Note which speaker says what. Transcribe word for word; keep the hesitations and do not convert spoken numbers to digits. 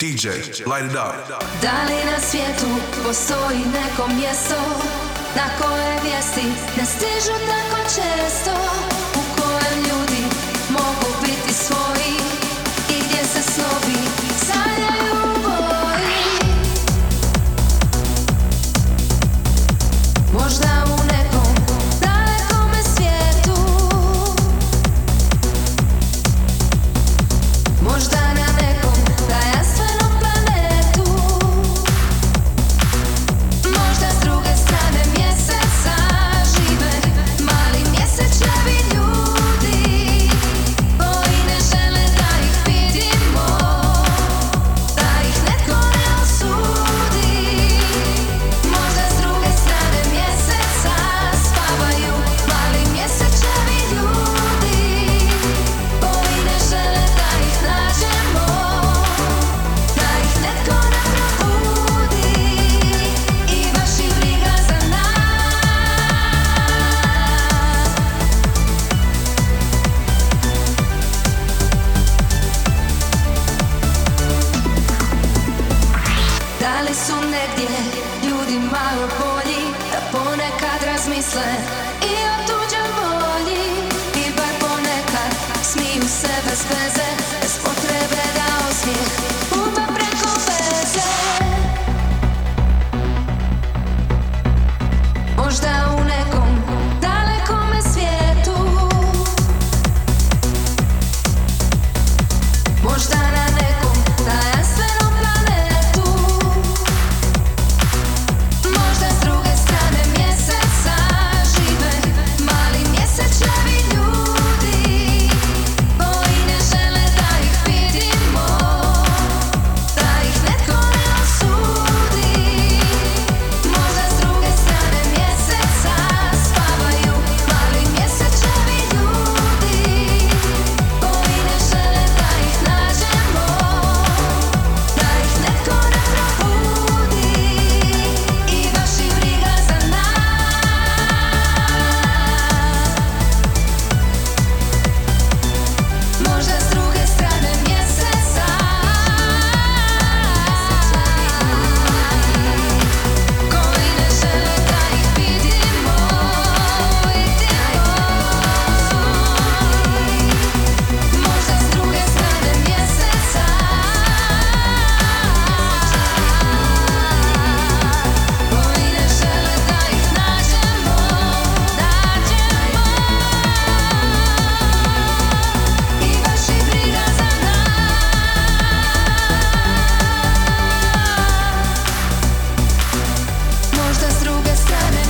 Speaker 1: D J, light it up.
Speaker 2: Da li na svijetu postoji neko mjesto na koje vijesti ne stižu tako često, u kojem ljudi mogu biti svoji i gdje se snovi sanjaju u boji? Možda u nekom dalekome svijetu, možda na nekom tajanstvenom planetu, možda s druge strane mjeseca žive mali mjesečevi ljudi koji ne žele da ih vidimo, da ih netko ne osudi. Možda s druge strane mjeseca spavaju mali mjesečevi ljudi koji ne žele da ih nađemo, da ih netko ne probudi i baš ih briga za nas. Da li su negdje ljudi malo bolji, da ponekad razmisle i o tuđoj volji, i bar ponekad smiju se bez veze, bez potrebe da osmijeh puta preko veze? Možda u nekom dalekome svijetu, možda na nekom tajanstvenom planetu, možda s druge strane mjeseca žive mali mjesečevi ljudi koji ne žele da ih vidimo, da ih netko ne osudi. Možda s druge strane mjeseca spavaju mali mjesečevi ljudi koji ne žele da ih nađemo, da ih netko ne probudi i baš ih briga za nas. Možda s druge strane mjeseca koji ne žele da ih vidimo, možda s druge strane mjeseca koji ne žele da ih nađemo, nađemo i baš ih briga za nas. Možda s druge strane